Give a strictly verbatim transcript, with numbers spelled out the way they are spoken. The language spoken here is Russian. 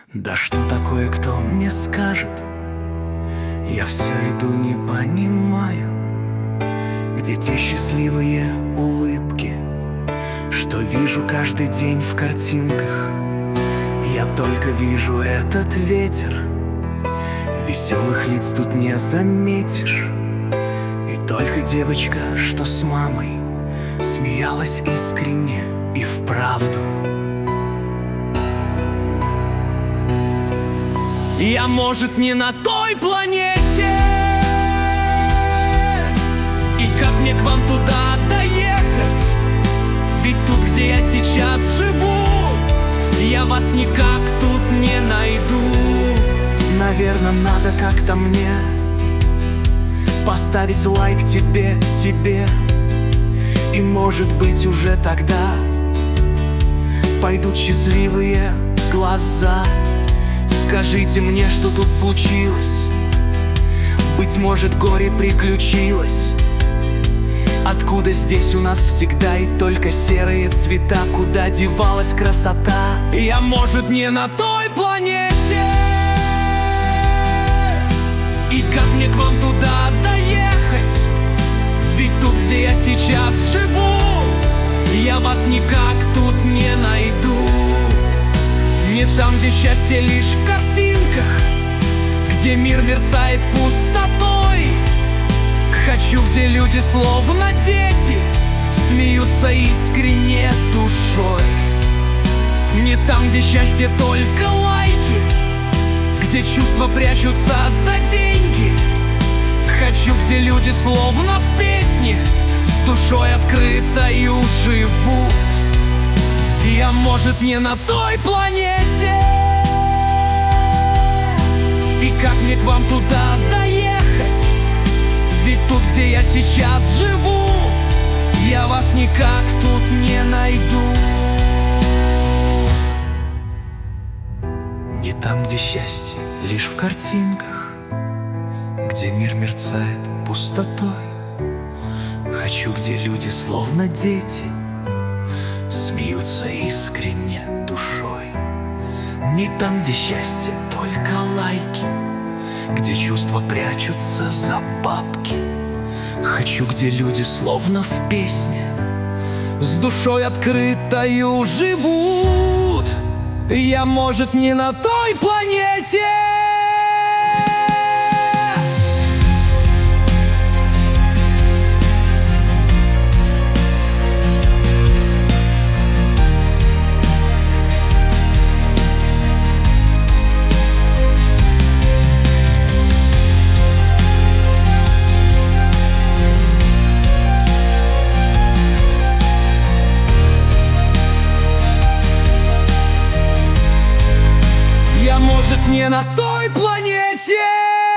Да что такое, кто мне скажет? Я все иду, не понимаю, где те счастливые улыбки, что вижу каждый день в картинках. Я только вижу этот ветер, веселых лиц тут не заметишь. И только девочка, что с мамой, смеялась искренне и вправду. Я, может, не на той планете, и как мне к вам туда доехать? Ведь тут, где я сейчас живу, я вас никак тут не найду. Наверное, надо как-то мне поставить лайк тебе, тебе. И, может быть, уже тогда пойдут счастливые глаза. Скажите мне, что тут случилось? Быть может, горе приключилось. Откуда здесь у нас всегда и только серые цвета? Куда девалась красота? Я, может, не на той планете, и как мне к вам туда доехать? Ведь тут, где я сейчас живу, я вас никак тут не найду. Не там, где счастье лишь в картинках, где мир мерцает пустотой. Хочу, где люди словно дети смеются искренне душой. Не там, где счастье только лайки, где чувства прячутся за деньги. Хочу, где люди словно в песне с душой открытою живут. Я, может, не на той планете, и как мне к вам туда доехать? Ведь тут, где я сейчас живу, я вас никак тут не найду. Не там, где счастье лишь в картинках, где мир мерцает пустотой. Хочу, где люди словно дети смеются искренне душой. Не там, где счастье только лайки, где чувства прячутся за бабки. Хочу, где люди словно в песне с душой открытою живут. Я, может, не на той планете. Может, не на той планете.